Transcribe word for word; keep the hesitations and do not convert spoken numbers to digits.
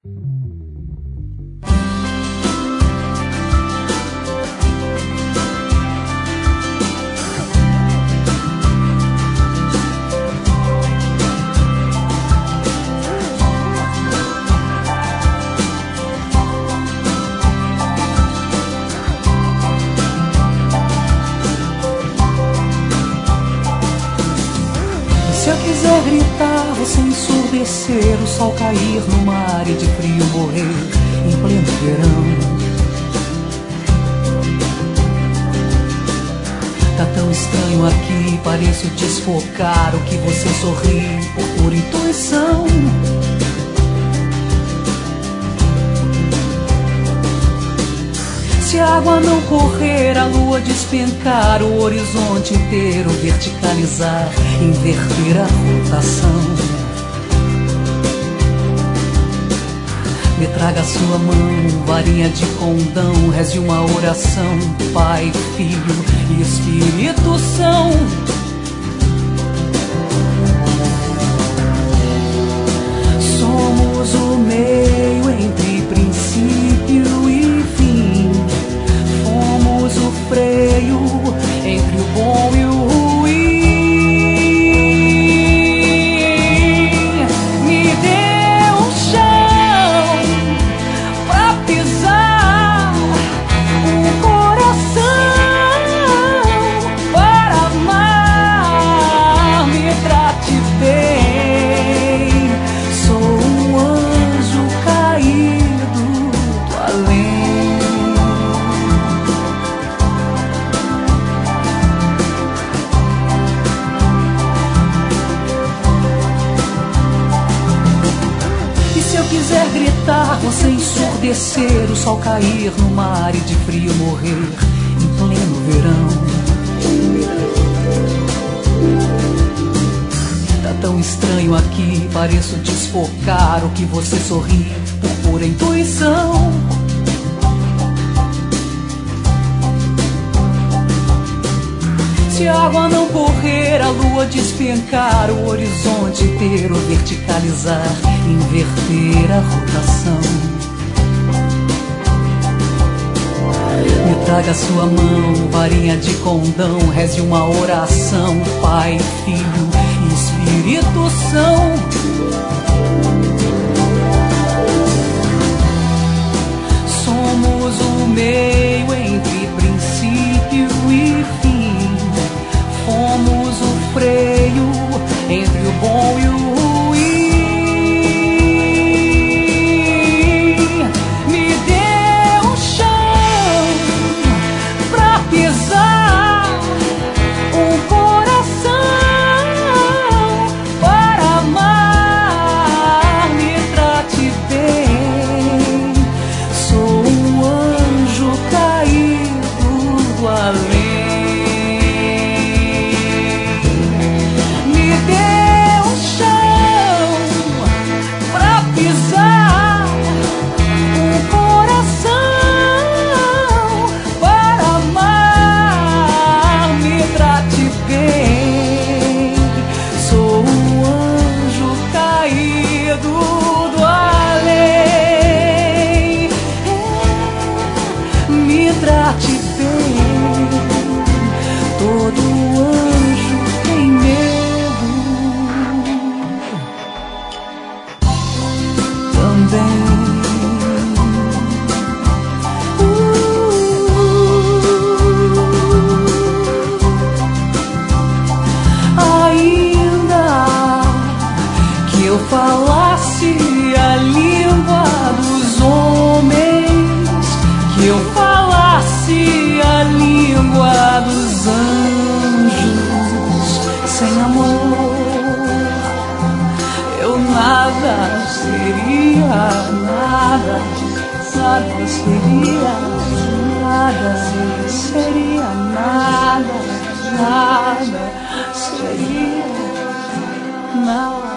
Se eu quiser gritar, você ensurdecer, o sol cair no mar e de frio morrer em pleno verão. Tá tão estranho aqui, pareço desfocar o que você sorri por pura intuição. Se a água não correr, a lua despencar, o horizonte inteiro verticalizar, inverter a rotação. Me traga a sua mão, varinha de condão, reze uma oração, Pai, Filho e Espírito são. Somos o meio entre princípio e fim. Fomos o freio entre o bom e o ruim. Me dê um chão pra pisar, um coração para amar. Me trate bem, sou um anjo caído do além. Se eu quiser gritar, você ensurdecer, o sol cair no mar e de frio morrer em pleno verão. Tá tão estranho aqui, pareço desfocar o que você sorri por pura intuição. Se a água não correr, a lua despencar, o horizonte inteiro verticalizar, inverter a rotação. Me traga a sua mão, varinha de condão, reze uma oração, Pai, Filho e Espírito são. Somos o meio entre princípio e fim. Fomos o freio entre o bom e o ruim. Me dê um chão pra pisar, um coração para amar. Me trate bem, sou um anjo caído do além. Trate bem, todo anjo tem medo também. uh, Ainda que eu falasse a língua dos homens, que eu falasse a língua dos anjos, sem amor eu nada seria, nada, nada seria, nada seria, nada, nada seria, nada.